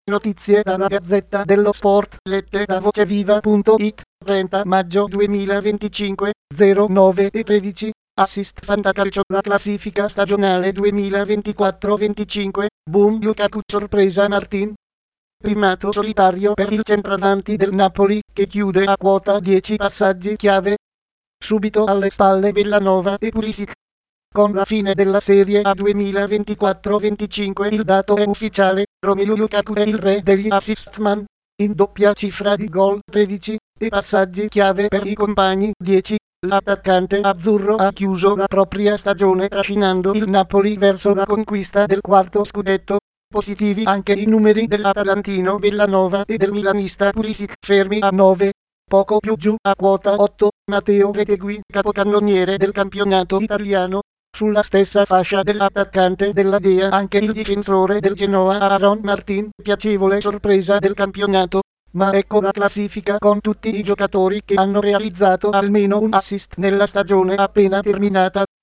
Notizie dalla Gazzetta dello Sport, lette da voceviva.it, 30 maggio 2025, 09 e 13. Assist Fantacalcio, la classifica stagionale 2024-25, boom Lukaku, sorpresa Martin. Primato solitario per il centravanti del Napoli, che chiude a quota 10 passaggi chiave. Subito alle spalle Bellanova e Pulisic. Con la fine della Serie A 2024-25 il dato è ufficiale, Romelu Lukaku è il re degli assist man, in doppia cifra di gol 13, e passaggi chiave per i compagni 10. L'attaccante azzurro ha chiuso la propria stagione trascinando il Napoli verso la conquista del quarto scudetto. Positivi anche i numeri dell'atalantino Bellanova e del milanista Pulisic, fermi a 9. Poco più giù a quota 8, Matteo Retegui, capocannoniere del campionato italiano. Sulla stessa fascia dell'attaccante della Dea anche il difensore del Genoa Aaron Martin, piacevole sorpresa del campionato. Ma ecco la classifica con tutti i giocatori che hanno realizzato almeno un assist nella stagione appena terminata.